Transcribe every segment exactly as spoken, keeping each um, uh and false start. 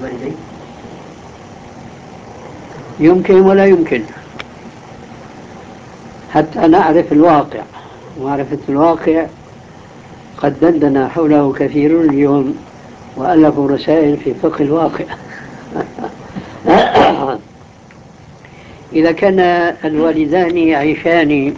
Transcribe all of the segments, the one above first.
الوالدين؟ يمكن ولا يمكن، حتى نعرف الواقع. معرفة الواقع قد دندن حوله كثير اليوم وألفوا رسائل في فقه الواقع. إذا كان الوالدان يعيشان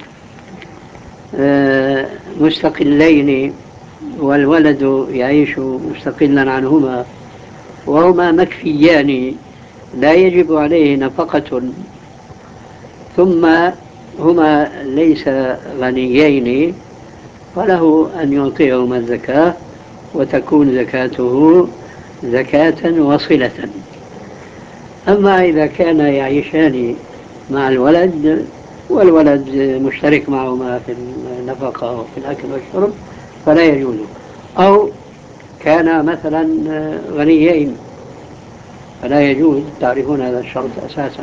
مستقلين والولد يعيش مستقلا عنهما وهما مكفيان لا يجب عليه نفقة، ثم هما ليس غنيين، فله أن يعطيهما الزكاة وتكون زكاته زكاة وصلة. أما إذا كان يعيشان مع الولد والولد مشترك معهما في النفقة وفي الأكل والشرب فلا يجوز، أو كان مثلا غنيين فلا يجوز. تعرفون هذا الشرط أساسا.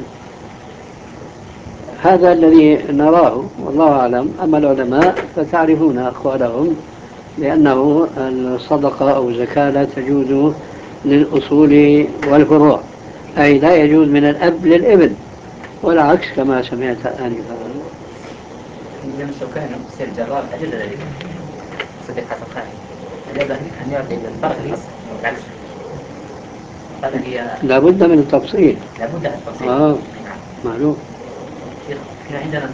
هذا الذي نراه والله أعلم. أما العلماء فتعرفون أقوالهم لأنه الصدقة أو الزكاة لا تجوز للأصول والفروع، أي لا يجوز من الأب للابن والعكس كما سمعت آنفا. الإمام الشوكاني سير جرار أجل ذلك صديق حسن خالد أن يعطي الفرق الأصل والعكس. هذا هي لابد من التفصيل. لابد من التفصيل. آه معلوم. احنا عندنا